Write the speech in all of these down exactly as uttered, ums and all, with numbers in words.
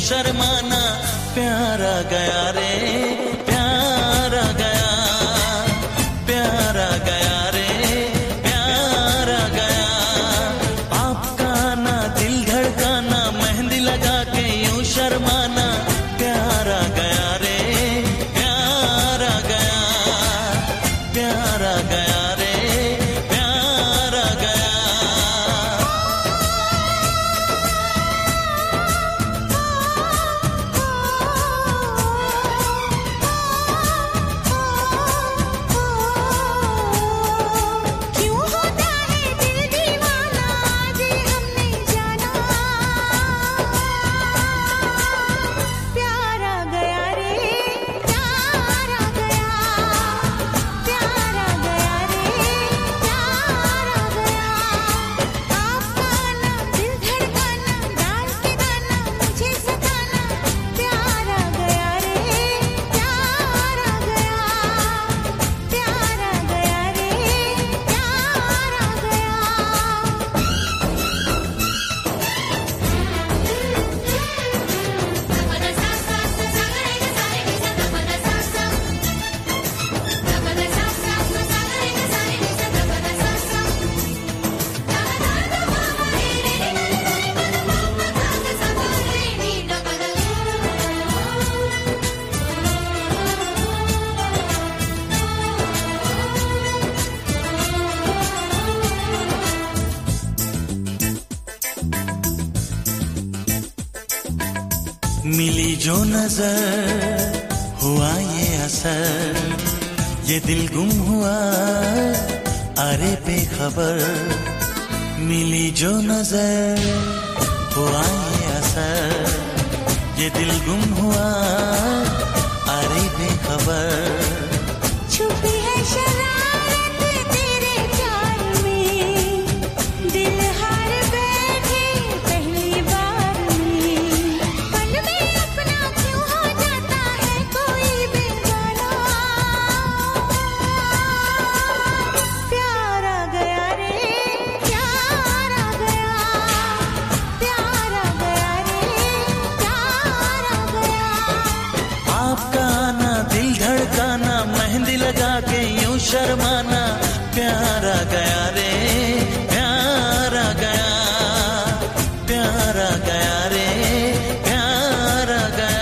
शर्माना, प्यार आ गया रे, प्यार आ गया, प्यार आ गया रे, प्यार आ गया। आपका ना दिल धड़काना, मेहंदी लगा के यूं शर्माना, प्यार आ गया रे, प्यार आ गया, प्यार आ गया रे, प्यार आ गया। क्यों होता है दिल दीवाना, आज हमने जाना, प्यार आ गया रे, प्यार आ गया, प्यार आ गया रे, प्यार आ गया। आपका ना दिल धड़काना, डांस के गाना मुझे सताना, प्यार आ गया रे, प्यार आ गया, प्यार आ गया रे, प्यार आ गया। मिली जो नजर हुआ ये असर, ये दिल गुम हुआ अरे बेखबर। मिली जो नजर हुआ ये असर, ये दिल गुम हुआ अरे बेखबर। छुपी है शरारत तेरे प्यार में, दिल हार बैठे पहली बार में। पल में अपना क्यों हो जाता है कोई बेगाना, प्यार आ गया रे, प्यार आ गया, प्यार आ गया रे, प्यार आ गया। आपका ना दिल धड़काना, मेहंदी लगा के यूं शर्माना, प्यार आ गया रे, प्यार आ गया, प्यार आ गया रे, प्यार आ गया।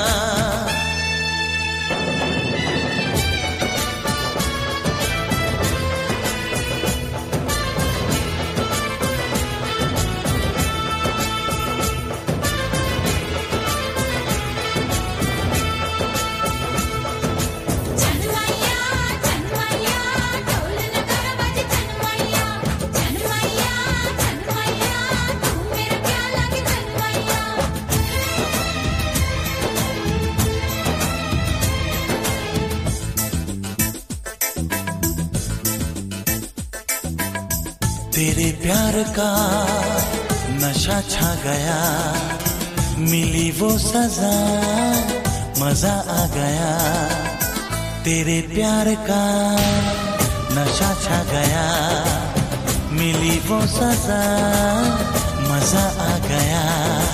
जनमैया जनमैया ढोल नगाड़ा बजे, जनमैया जनमैया जनमैया तू मेरा क्या लगे, जनमैया। तेरे प्यार का नशा छा गया, मिली वो सजा मजा आ गया। तेरे प्यार का नशा छा गया, मिली वो सजा मजा आ गया।